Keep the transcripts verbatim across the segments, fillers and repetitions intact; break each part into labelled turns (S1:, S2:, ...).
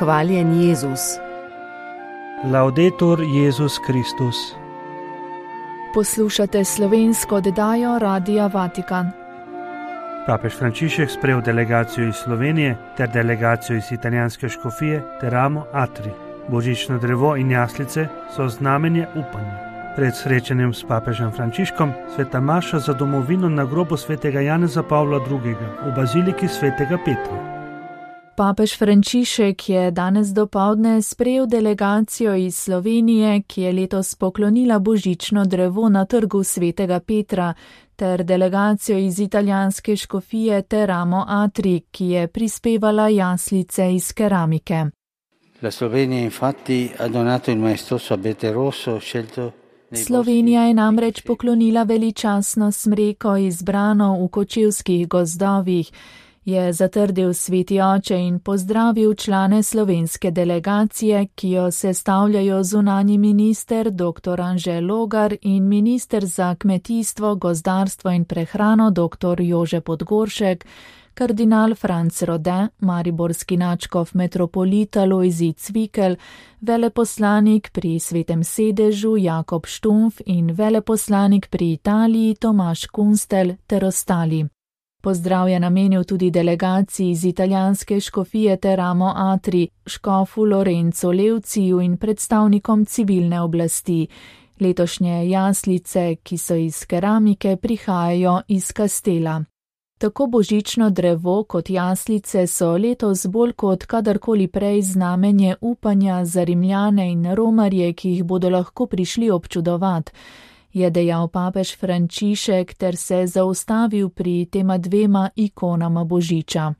S1: Hvaljen Jezus.
S2: Laudetur Jezus Kristus.
S3: Poslušate slovensko oddajo Radia Vatikan.
S2: Papež Frančišek sprejel delegacijo iz Slovenije ter delegacijo iz italijanske škofije Teramo Atri. Božično drevo in jaslice so znamenje upanja. Pred srečanjem s papežem Frančiškom sveta maša za domovino na grobu svetega Janeza Pavla drugega v baziliki svetega Petra.
S3: Papež Frančišek je danes dopoldne sprejel delegacijo iz Slovenije, ki je letos poklonila božično drevo na trgu svetega Petra, ter delegacijo iz italijanske škofije Teramo Atri, ki je prispevala jaslice iz keramike.
S4: La Slovenija infatti ha donato il maestoso abete rosso scelto.
S3: Slovenija je namreč poklonila veličastno smreko izbrano v kočevskih gozdovih, je zatrdil sveti oče in pozdravil člane slovenske delegacije, ki jo sestavljajo zunanji minister dr. Anže Logar in minister za kmetijstvo, gozdarstvo in prehrano dr. Jože Podgoršek, kardinal Franc Rode, mariborski nadškof metropolit Alojzij Cvikl, veleposlanik pri Svetem sedežu Jakob Štumf in veleposlanik pri Italiji Tomaž Kunstelj ter ostali. Pozdrav je namenil tudi delegaciji iz italijanske škofije Teramo Atri, škofu Lorenzo Levciju in predstavnikom civilne oblasti. Letošnje jaslice, ki so iz keramike, prihajajo iz Kastela. Tako božično drevo kot jaslice so letos bolj kot kadarkoli prej znamenje upanja za Rimljane in Romarje, ki jih bodo lahko prišli občudovat, je dejal papež Frančišek ter se zaustavil pri tema dvema ikonama božiča.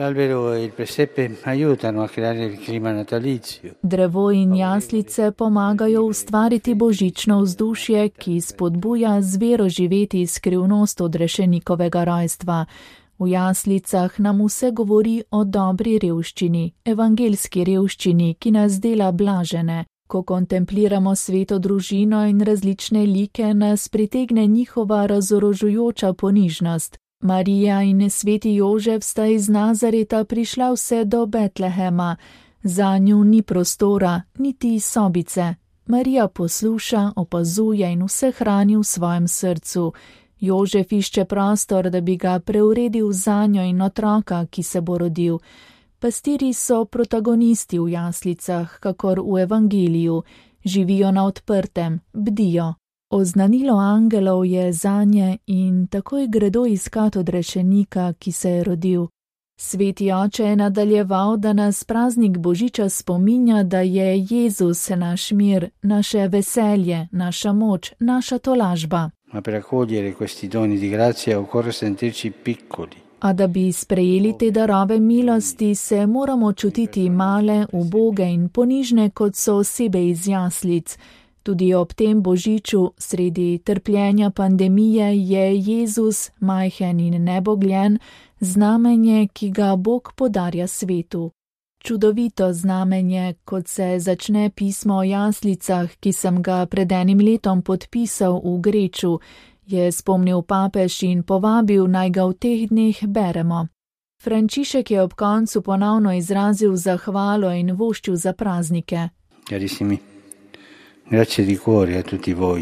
S3: Drevo in jaslice pomagajo ustvariti božično vzdušje, ki spodbuja z vero živeti skrivnost odrešenikovega rojstva. V jaslicah nam vse govori o dobri revščini, evangelski revščini, ki nas dela blažene. Ko kontempliramo sveto družino in različne like, nas pritegne njihova razorožujoča ponižnost. Marija in sveti Jožef sta iz Nazareta prišla vse do Betlehema. Zanju ni prostora, niti sobice. Marija posluša, opazuje in vse hrani v svojem srcu. Jožef išče prostor, da bi ga preuredil zanjo in otroka, ki se bo rodil. Pastiri so protagonisti v jaslicah, kakor v evangeliju, živijo na odprtem, bdijo. Oznanilo angelov je zanje in takoj gredo iskat odrešenika, ki se je rodil. Sveti oče je nadaljeval, da nas praznik božiča spominja, da je Jezus naš mir, naše veselje, naša moč, naša tolažba.
S4: Ma per accogliere questi doni di grazia occorre sentirci piccoli.
S3: A da bi sprejeli te darove milosti, se moramo čutiti male, uboge in ponižne, kot so osebe iz jaslic. Tudi ob tem božiču, sredi trpljenja pandemije, je Jezus, majhen in nebogljen, znamenje, ki ga Bog podarja svetu. Čudovito znamenje, kot se začne pismo o jaslicah, ki sem ga pred enim letom podpisal v Greču, je spomnil papež in povabil, naj ga v teh dneh beremo. Frančišek je ob koncu ponovno izrazil zahvalo in voščil za praznike.
S4: Carissimi, grazie di cuore a tutti voi,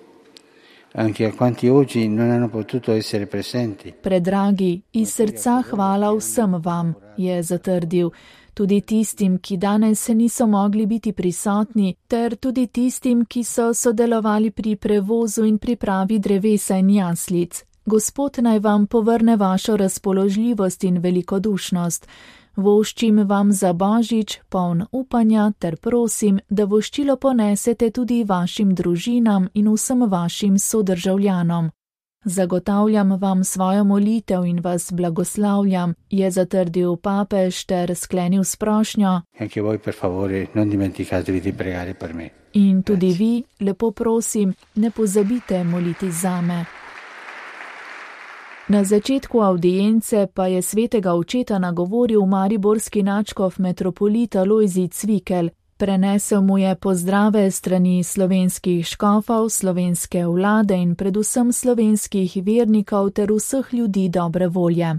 S4: anche a quanti oggi non hanno potuto essere presenti.
S3: Predragi, iz srca hvala vsem vam, je zatrdil. Tudi tistim, ki danes niso mogli biti prisotni, ter tudi tistim, ki so sodelovali pri prevozu in pripravi drevesa in jaslic. Gospod naj vam povrne vašo razpoložljivost in velikodušnost. Voščim vam za božič, poln upanja, ter prosim, da voščilo ponesete tudi vašim družinam in vsem vašim sodržavljanom. Zagotavljam vam svojo molitev in vas blagoslavljam, je zatrdil papež ter sklenil s prošnjo.
S4: Anche voi per favore non dimenticatevi di pregare per me.
S3: In tudi vi, lepo prosim, ne pozabite moliti zame. Na začetku avdience pa je svetega očeta nagovoril mariborski nadškof metropolit Alojzij Cvikl. Prenesel mu je pozdrave strani slovenskih škofov, slovenske vlade in predvsem slovenskih vernikov ter vseh ljudi dobre volje.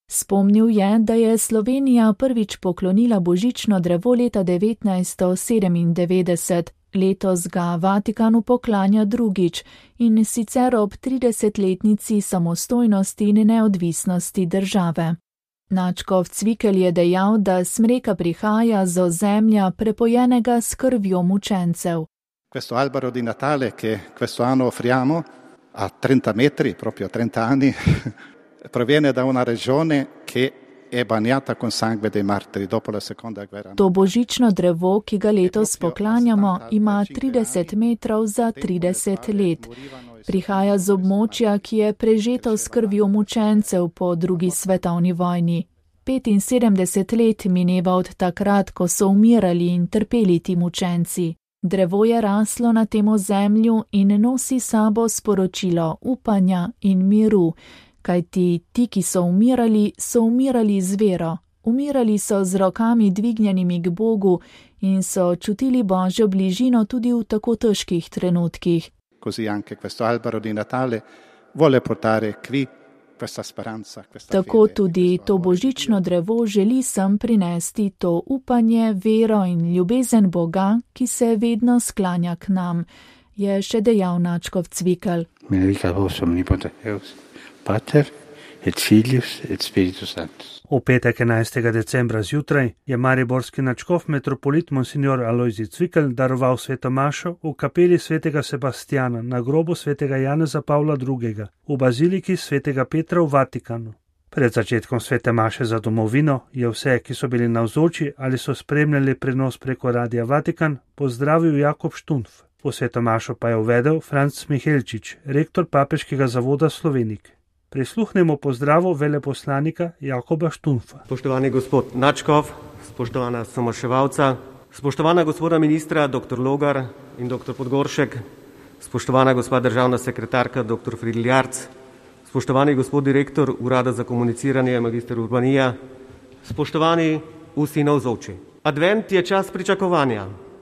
S3: Spomnil je, da je Slovenija prvič poklonila božično drevo leta devetnajststo sedemindevetdeset, letos ga Vatikanu poklanja drugič in sicer ob tridesetletnici samostojnosti in neodvisnosti države. Nadškof Cvikl je dejal, da smreka prihaja z ozemlja prepojenega s krvjo mučencev.
S1: Questo albero di Natale che questo anno offriamo a trenta metri, proprio trenta anni, proviene da una regione che è bagnata con sangue dei martiri dopo la seconda guerra.
S3: To božično drevo, ki ga letos poklanjamo, ima trideset metrov za trideset let. Prihaja z območja, ki je prežeto s krvjo mučencev po drugi svetovni vojni. petinsedemdeset let mineva od takrat, ko so umirali in trpeli ti mučenci. Drevo je raslo na tem ozemlju in nosi sabo sporočilo upanja in miru, kajti ti, ki so umirali, so umirali z vero. Umirali so z rokami dvignjenimi k Bogu in so čutili Božjo bližino tudi v tako težkih trenutkih.
S1: Così anche questo albero di Natale vuole portare qui questa speranza, questa fede.
S3: Tako tudi to božično drevo želi sem prinesti to upanje, vero in ljubezen Boga, ki se vedno sklanja k nam, je še dejal nadškof Cvikl.
S4: Benedicat vos omnipotens Deus, Pater et Filius et Spiritus Sanctus.
S2: V petek enajstega decembra zjutraj je mariborski nadškof metropolit monsignor Alojzij Cvikl daroval sveto mašo v kapeli svetega Sebastjana na grobu svetega Janeza Pavla drugega v baziliki svetega Petra v Vatikanu. Pred začetkom svete maše za domovino je vse, ki so bili navzoči ali so spremljali prenos preko Radia Vatikan, pozdravil Jakob Štunf. Po sveto mašo pa je uvedel Franc Mihelčič, rektor papeškega zavoda Slovenik. Prisluhnemo pozdravu veleposlanika Jakoba Štunfa.
S5: Spoštovani gospod nadškof, spoštovana somaševalca, spoštovana gospoda ministra dr. Logar in dr. Podgoršek, spoštovana gospa državna sekretarka dr. Fridl Jarc, spoštovani gospod direktor Urada za komuniciranje magister Urbanija, spoštovani vsi navzoči. Advent je čas pričakovanja,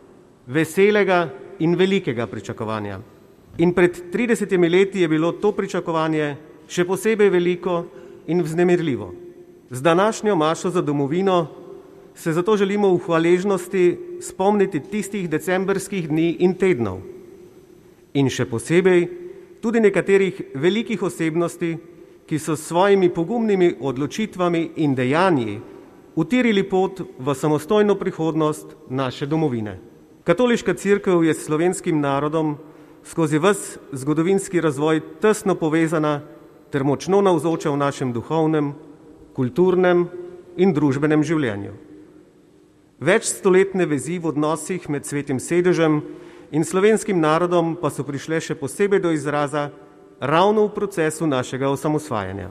S5: veselega in velikega pričakovanja. In pred tridesetimi leti je bilo to pričakovanje še posebej veliko in vznemirljivo. Z današnjo mašo za domovino se zato želimo v hvaležnosti spomniti tistih decembrskih dni in tednov. In še posebej tudi nekaterih velikih osebnosti, ki so s svojimi pogumnimi odločitvami in dejanji utirili pot v samostojno prihodnost naše domovine. Katoliška cerkev je s slovenskim narodom skozi ves zgodovinski razvoj tesno povezana ter močno navzoča v našem duhovnem, kulturnem in družbenem življenju. Več stoletne vezi v odnosih med Svetim sedežem in slovenskim narodom pa so prišle še posebej do izraza ravno v procesu našega osamosvajanja.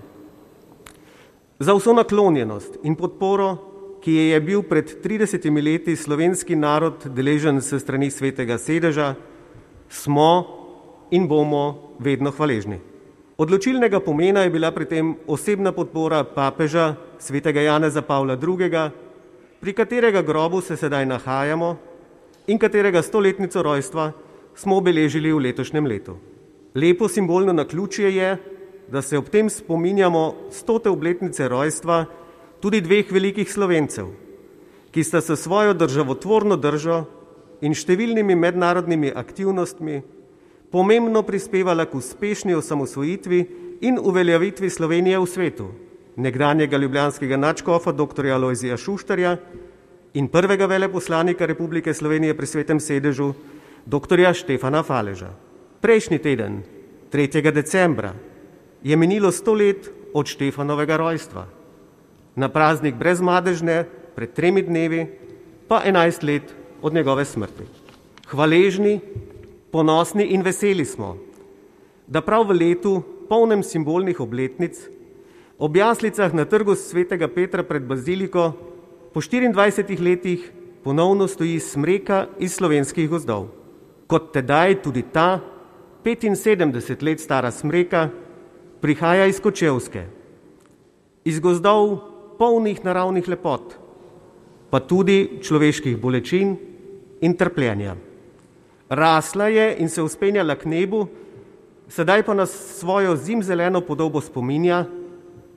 S5: Za vso naklonjenost in podporo, ki je bil pred tridesetimi leti slovenski narod deležen s strani Svetega sedeža, smo in bomo vedno hvaležni. Odločilnega pomena je bila pri tem osebna podpora papeža svetega Janeza Pavla drugega, pri katerega grobu se sedaj nahajamo in katerega stoletnico rojstva smo obeležili v letošnjem letu. Lepo simbolno naključje je, da se ob tem spominjamo stote obletnice rojstva tudi dveh velikih Slovencev, ki sta se svojo državotvorno držo in številnimi mednarodnimi aktivnostmi pomembno prispevala k uspešni osamosvojitvi in uveljavitvi Slovenije v svetu, nekdanjega ljubljanskega nadškofa dr. Alojzija Šuštarja in prvega veleposlanika Republike Slovenije pri Svetem sedežu dr. Štefana Faleža. Prejšnji teden, tretjega decembra, je minilo sto let od Štefanovega rojstva. Na praznik brezmadežne pred tremi dnevi pa enajst let od njegove smrti. Hvaležni, ponosni in veseli smo, da prav v letu, polnem simbolnih obletnic, ob jaslicah na trgu svetega Petra pred baziliko, po štiriindvajsetih letih ponovno stoji smreka iz slovenskih gozdov. Kot tedaj tudi ta, petinsedemdeset let stara smreka, prihaja iz Kočevske, iz gozdov polnih naravnih lepot, pa tudi človeških bolečin in trpljenja. Rasla je in se vzpenjala k nebu, sedaj pa nas svojo zimzeleno podobo spominja,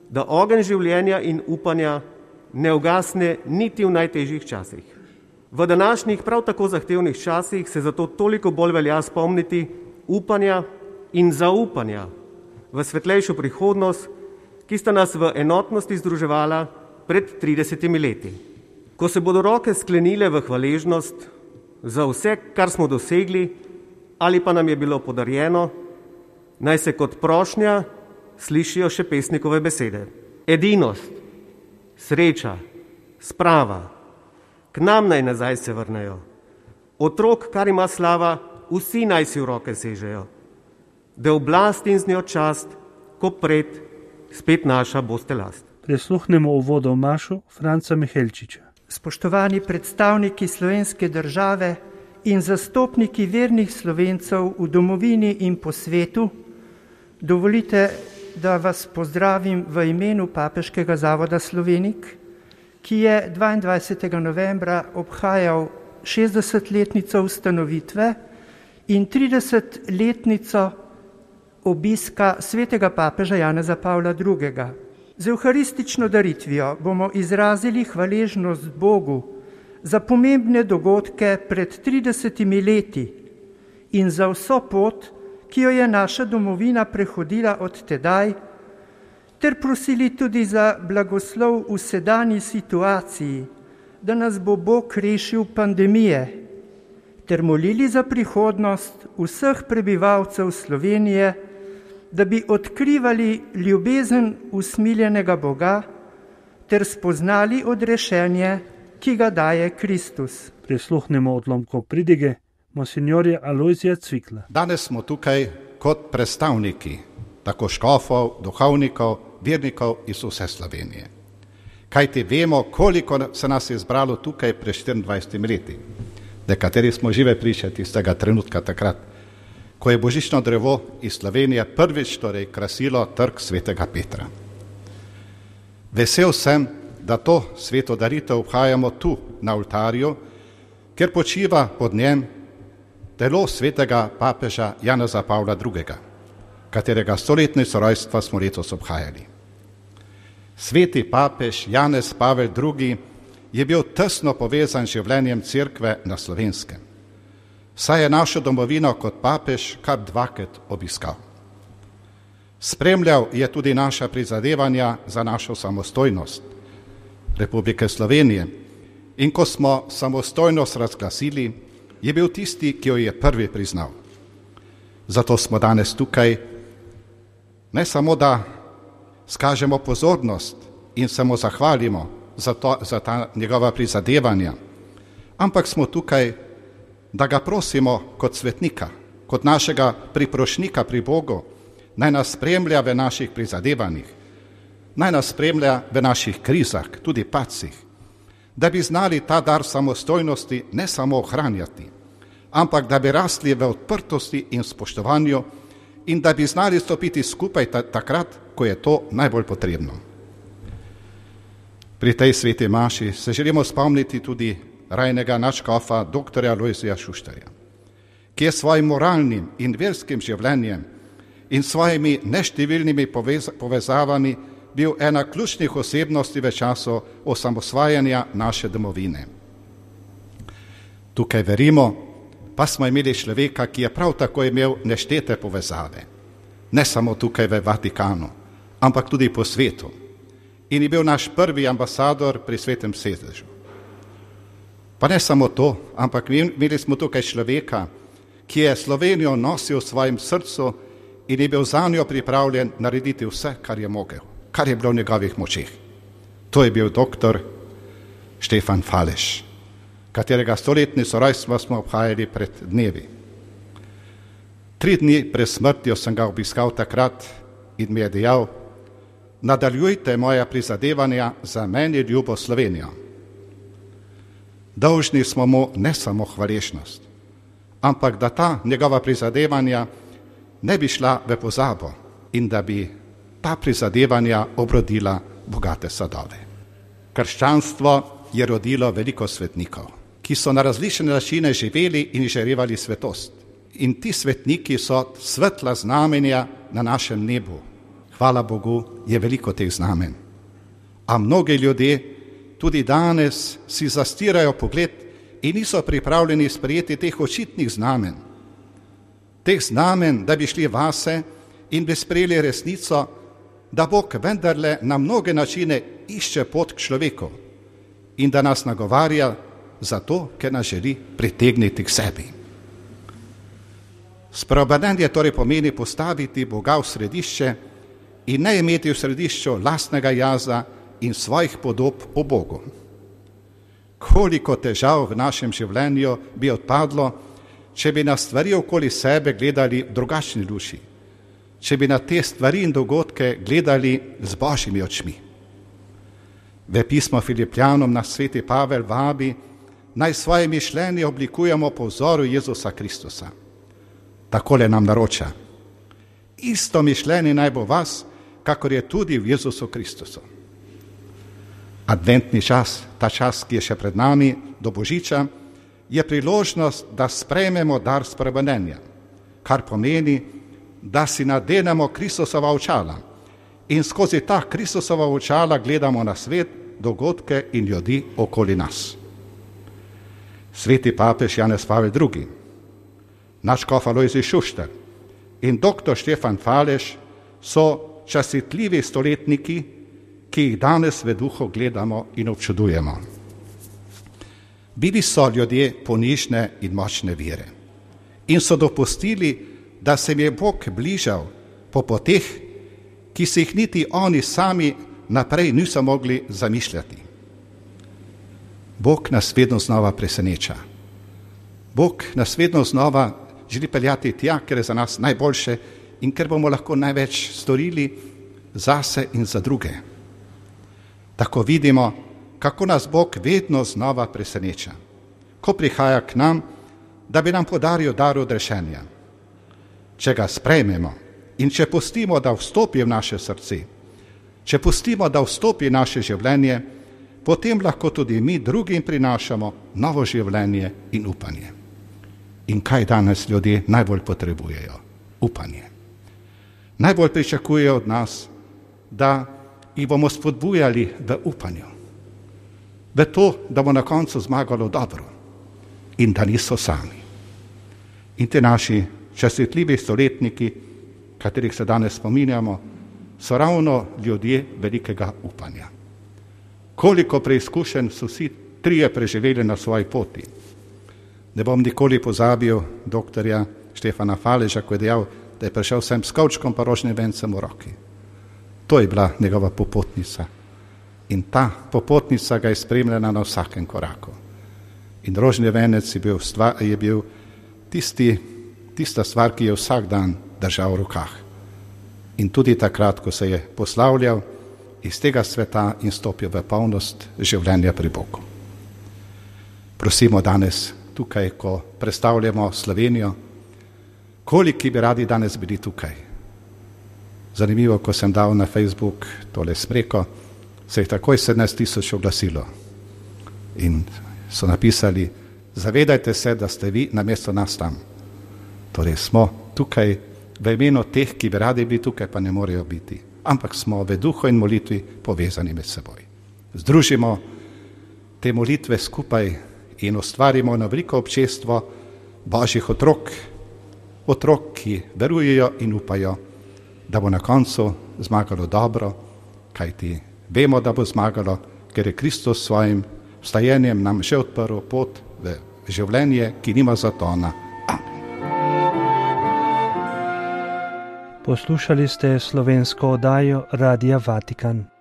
S5: da ogenj življenja in upanja ne ugasne niti v najtežjih časih. V današnjih prav tako zahtevnih časih se zato toliko bolj velja spomniti upanja in zaupanja v svetlejšo prihodnost, ki sta nas v enotnosti združevala pred tridesetimi leti. Ko se bodo roke sklenile v hvaležnost za vse, kar smo dosegli ali pa nam je bilo podarjeno, naj se kot prošnja slišijo še pesnikove besede. Edinost, sreča, sprava, k nam naj nazaj se vrnejo. Otrok, kar ima slava, vsi naj si v roke sežejo. Da oblast in z njo čast, ko pred, spet naša boste last.
S2: Prisluhnemo uvodu v mašo Franca Mihelčiča.
S6: Spoštovani predstavniki slovenske države in zastopniki vernih Slovencev v domovini in po svetu, dovolite, da vas pozdravim v imenu Papeškega zavoda Slovenik, ki je dvaindvajsetega novembra obhajal šestdesetletnico ustanovitve in tridesetletnico obiska svetega papeža Janeza Pavla drugega. Z evharistično daritvijo bomo izrazili hvaležnost Bogu za pomembne dogodke pred tridesetimi leti in za vso pot, ki jo je naša domovina prehodila od tedaj, ter prosili tudi za blagoslov v sedanji situaciji, da nas bo Bog rešil pandemije, ter molili za prihodnost vseh prebivalcev Slovenije, da bi odkrivali ljubezen usmiljenega Boga ter spoznali odrešenje, ki ga daje Kristus.
S2: Prisluhnemo odlomkov pridige monsinjorja Alojzija Cvikla.
S1: Danes smo tukaj kot predstavniki tako škofov, duhovnikov, vernikov iz vse Slovenije. Kajti vemo, koliko se nas je zbralo tukaj pred štiriindvajsetimi leti. Nekateri smo žive priče tistega trenutka takrat, ko je božično drevo iz Slovenije prvič torej krasilo trg svetega Petra. Vesel sem, da to sveto daritev obhajamo tu na oltarju, ker počiva pod njem telo svetega papeža Janeza Pavla drugega, katerega stoletnico rojstva smo letos obhajali. Sveti papež Janez Pavel drugi je bil tesno povezan z življenjem cerkve na Slovenskem. Saj je našo domovino kot papež kar dvakrat obiskal. Spremljal je tudi naša prizadevanja za našo samostojnost Republike Slovenije in ko smo samostojnost razglasili, je bil tisti, ki jo je prvi priznal. Zato smo danes tukaj, ne samo da skažemo pozornost in se mu zahvalimo za, to, za ta njegova prizadevanja, ampak smo tukaj, da ga prosimo kot svetnika, kot našega priprošnika pri Bogu, naj nas spremlja v naših prizadevanjih, naj nas spremlja v naših krizah, tudi padcih, da bi znali ta dar samostojnosti ne samo ohranjati, ampak da bi rasli v odprtosti in spoštovanju in da bi znali stopiti skupaj takrat, ko je to najbolj potrebno. Pri tej sveti maši se želimo spomniti tudi rajnega nadškofa doktorja Alojzija Šuštarja, ki je svojim moralnim in verskim življenjem in svojimi neštevilnimi povez- povezavami bil ena ključnih osebnosti v času osamosvajanja naše domovine. Tukaj verimo, pa smo imeli človeka, ki je prav tako imel neštete povezave, ne samo tukaj v Vatikanu, ampak tudi po svetu. In je bil naš prvi ambasador pri Svetem sedežu. Pa ne samo to, ampak imeli smo tukaj človeka, ki je Slovenijo nosil v svojem srcu in je bil za njo pripravljen narediti vse, kar je mogel, kar je bilo v njegovih močeh. To je bil doktor Štefan Faleš, katerega stoletnico rojstva smo obhajali pred dnevi. Tri dni pred smrtjo sem ga obiskal takrat in mi je dejal: nadaljujte moja prizadevanja za meni ljubo Slovenijo. Dolžni smo mu ne samo hvaležnost, ampak da ta njegova prizadevanja ne bi šla v pozabo in da bi ta prizadevanja obrodila bogate sadove. Krščanstvo je rodilo veliko svetnikov, ki so na različne načine živeli in žarevali svetost. In ti svetniki so svetla znamenja na našem nebu. hvala Bogu, je veliko teh znamen. A mnogi ljudje tudi danes si zastirajo pogled in niso pripravljeni sprejeti teh očitnih znamen. Teh znamen, da bi šli vase in bi sprejeli resnico, da Bog vendarle na mnoge načine išče pot k človeku in da nas nagovarja zato, ker nas želi pritegniti k sebi. Spreobrnenje torej pomeni postaviti Boga v središče in ne imeti v središču lastnega jaza in svojih podob o Bogu. Koliko težav v našem življenju bi odpadlo, če bi na stvari okoli sebe gledali v drugačni luči, če bi na te stvari in dogodke gledali z Božjimi očmi. V pismu Filipljanom nas sveti Pavel vabi, naj svoje mišljenje oblikujemo po vzoru Jezusa Kristusa. Takole nam naroča: isto mišljenje naj bo vas, kakor je tudi v Jezusu Kristusu. Adventni čas, ta čas, ki je še pred nami, do Božiča, je priložnost, da sprejmemo dar spreobrnenja, kar pomeni, da si nadenemo Kristusova očala in skozi ta Kristusova očala gledamo na svet, dogodke in ljudi okoli nas. Sveti papež Janez Pavel drugi, naš škof Alojzij Šuštar in doktor Štefan Falež so častitljivi stoletniki, ki jih danes v duhu gledamo in občudujemo. Bili so ljudje ponižne in močne vere in so dopustili, da se jim je Bog bližal po poteh, ki si jih niti oni sami naprej niso mogli zamišljati. Bog nas vedno znova preseneča. Bog nas vedno znova želi peljati tja, ker je za nas najboljše in ker bomo lahko največ storili zase in za druge. Tako vidimo, kako nas Bog vedno znova preseneča, ko prihaja k nam, da bi nam podaril dar odrešenja. Če ga sprejmemo in če pustimo, da vstopi v naše srce, če pustimo, da vstopi v naše življenje, potem lahko tudi mi drugim prinašamo novo življenje in upanje. In kaj danes ljudje najbolj potrebujejo? Upanje. Najbolj pričakujejo od nas, da jih bomo spodbujali v upanju, v to, da bo na koncu zmagalo dobro in da niso sami. In te naši častitljivi stoletniki, katerih se danes spominjamo, so ravno ljudje velikega upanja. Koliko preizkušenj so vsi trije preživeli na svoji poti. Ne bom nikoli pozabil doktorja Štefana Faleža, ko je dejal, da je prišel sem s kovčkom pa rožnim vencem v roki. To je bila njegova popotnica. In ta popotnica ga je spremljala na vsakem koraku. In rožni venec je bil, stva, je bil tisti, tista stvar, ki je vsak dan držal v rokah. In tudi takrat, ko se je poslavljal iz tega sveta in stopil v polnost življenja pri Bogu. Prosimo danes tukaj, ko predstavljamo Slovenijo, koliki bi radi danes bili tukaj. Zanimivo, ko sem dal na Facebook tole smreko, se je takoj sedemnajst tisoč oglasilo in so napisali: zavedajte se, da ste vi namesto nas tam. Torej smo tukaj v imenu teh, ki bi radi bili tukaj, pa ne morejo biti, ampak smo v duhu in molitvi povezani med seboj. Združimo te molitve skupaj in ustvarimo na veliko občestvo Božjih otrok, otrok, ki verujejo in upajo, da bo na koncu zmagalo dobro, kajti vemo, da bo zmagalo, ker je Kristus svojim vstajenjem nam že odprl pot v življenje, ki nima zatona.
S2: Poslušali ste slovensko oddajo Radia Vatikan.